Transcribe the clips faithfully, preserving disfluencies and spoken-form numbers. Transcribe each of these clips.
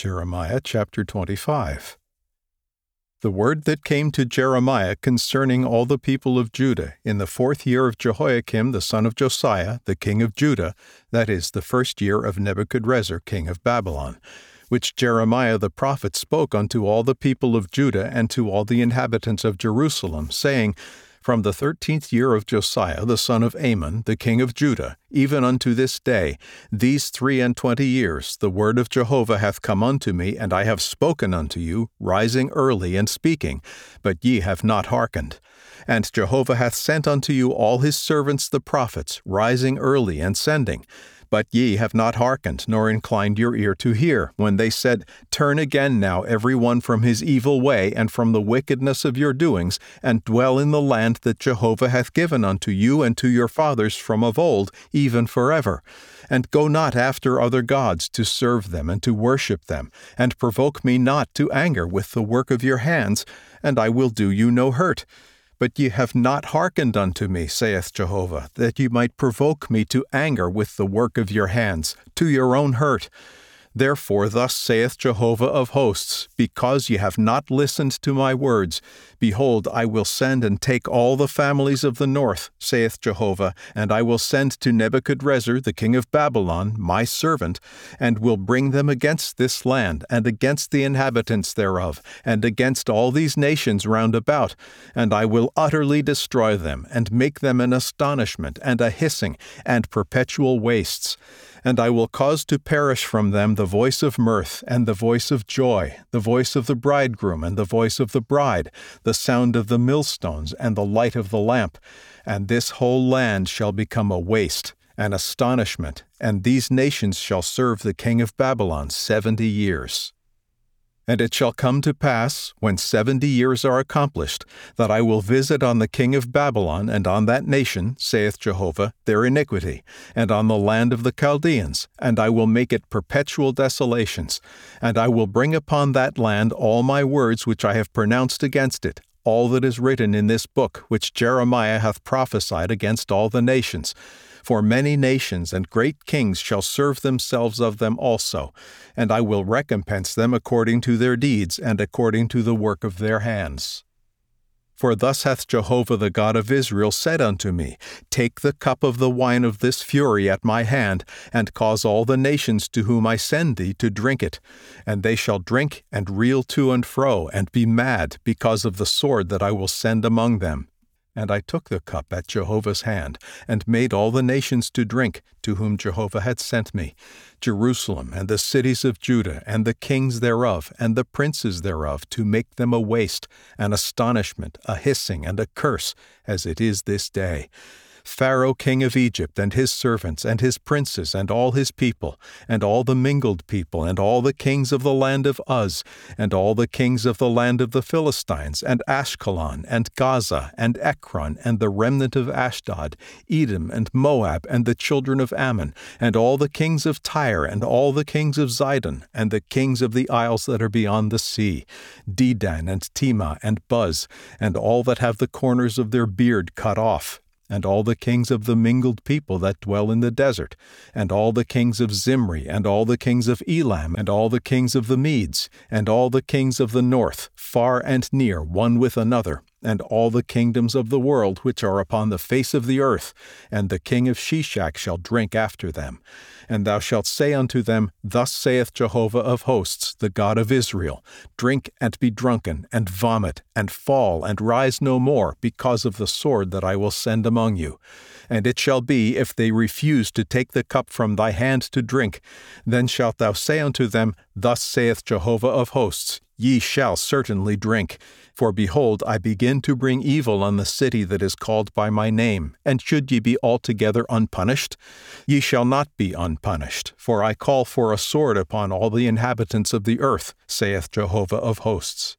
Jeremiah chapter twenty-five. The word that came to Jeremiah concerning all the people of Judah in the fourth year of Jehoiakim the son of Josiah, the king of Judah, that is, the first year of Nebuchadrezzar king of Babylon, which Jeremiah the prophet spoke unto all the people of Judah and to all the inhabitants of Jerusalem, saying, From the thirteenth year of Josiah the son of Amon, the king of Judah, even unto this day, these three and twenty years, the word of Jehovah hath come unto me, and I have spoken unto you, rising early and speaking, but ye have not hearkened. And Jehovah hath sent unto you all his servants the prophets, rising early and sending. But ye have not hearkened, nor inclined your ear to hear, when they said, Turn again now every one from his evil way, and from the wickedness of your doings, and dwell in the land that Jehovah hath given unto you and to your fathers from of old, even forever. And go not after other gods to serve them and to worship them, and provoke me not to anger with the work of your hands, and I will do you no hurt. But ye have not hearkened unto me, saith Jehovah, that ye might provoke me to anger with the work of your hands, to your own hurt. Therefore thus saith Jehovah of hosts, because ye have not listened to my words, behold, I will send and take all the families of the north, saith Jehovah, and I will send to Nebuchadrezzar the king of Babylon, my servant, and will bring them against this land, and against the inhabitants thereof, and against all these nations round about, and I will utterly destroy them, and make them an astonishment, and a hissing, and perpetual wastes. And I will cause to perish from them the voice of mirth, and the voice of joy, the voice of the bridegroom, and the voice of the bride, the sound of the millstones, and the light of the lamp. And this whole land shall become a waste, an astonishment, and these nations shall serve the king of Babylon seventy years. And it shall come to pass, when seventy years are accomplished, that I will visit on the king of Babylon and on that nation, saith Jehovah, their iniquity, and on the land of the Chaldeans, and I will make it perpetual desolations. And I will bring upon that land all my words which I have pronounced against it, all that is written in this book which Jeremiah hath prophesied against all the nations. For many nations and great kings shall serve themselves of them also, and I will recompense them according to their deeds and according to the work of their hands. For thus hath Jehovah the God of Israel said unto me, Take the cup of the wine of this fury at my hand, and cause all the nations to whom I send thee to drink it. And they shall drink and reel to and fro, and be mad, because of the sword that I will send among them. And I took the cup at Jehovah's hand, and made all the nations to drink, to whom Jehovah had sent me, Jerusalem, and the cities of Judah, and the kings thereof, and the princes thereof, to make them a waste, an astonishment, a hissing, and a curse, as it is this day. Pharaoh king of Egypt, and his servants, and his princes, and all his people, and all the mingled people, and all the kings of the land of Uz, and all the kings of the land of the Philistines, and Ashkelon, and Gaza, and Ekron, and the remnant of Ashdod, Edom, and Moab, and the children of Ammon, and all the kings of Tyre, and all the kings of Zidon, and the kings of the isles that are beyond the sea, Dedan, and Tema, and Buz, and all that have the corners of their beard cut off, and all the kings of the mingled people that dwell in the desert, and all the kings of Zimri, and all the kings of Elam, and all the kings of the Medes, and all the kings of the north, far and near, one with another, and all the kingdoms of the world which are upon the face of the earth, and the king of Sheshach shall drink after them. And thou shalt say unto them, Thus saith Jehovah of hosts, the God of Israel, Drink and be drunken, and vomit, and fall, and rise no more, because of the sword that I will send among you. And it shall be, if they refuse to take the cup from thy hand to drink, then shalt thou say unto them, Thus saith Jehovah of hosts, Ye shall certainly drink. For behold, I begin to bring evil on the city that is called by my name, and should ye be altogether unpunished? Ye shall not be unpunished, for I call for a sword upon all the inhabitants of the earth, saith Jehovah of hosts.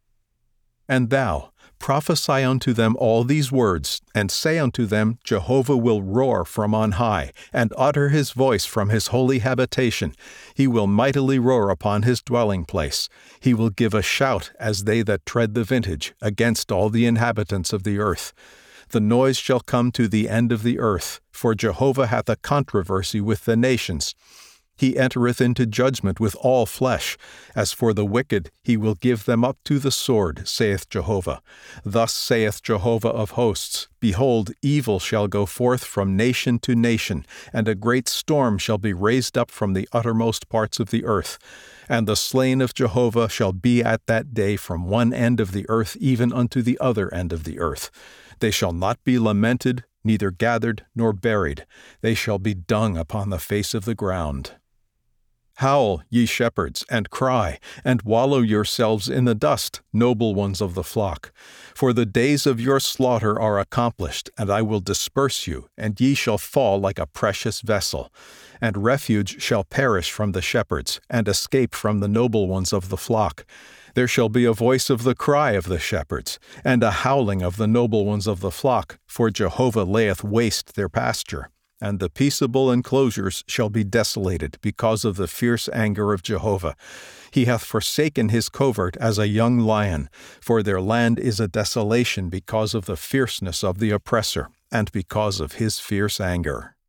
And thou, prophesy unto them all these words, and say unto them, Jehovah will roar from on high, and utter his voice from his holy habitation. He will mightily roar upon his dwelling place. He will give a shout as they that tread the vintage, against all the inhabitants of the earth. The noise shall come to the end of the earth, for Jehovah hath a controversy with the nations. He entereth into judgment with all flesh. As for the wicked, he will give them up to the sword, saith Jehovah. Thus saith Jehovah of hosts, Behold, evil shall go forth from nation to nation, and a great storm shall be raised up from the uttermost parts of the earth. And the slain of Jehovah shall be at that day from one end of the earth even unto the other end of the earth. They shall not be lamented, neither gathered nor buried. They shall be dung upon the face of the ground. Howl, ye shepherds, and cry, and wallow yourselves in the dust, noble ones of the flock. For the days of your slaughter are accomplished, and I will disperse you, and ye shall fall like a precious vessel. And refuge shall perish from the shepherds, and escape from the noble ones of the flock. There shall be a voice of the cry of the shepherds, and a howling of the noble ones of the flock, for Jehovah layeth waste their pasture. And the peaceable enclosures shall be desolated because of the fierce anger of Jehovah. He hath forsaken his covert as a young lion, for their land is a desolation because of the fierceness of the oppressor, and because of his fierce anger.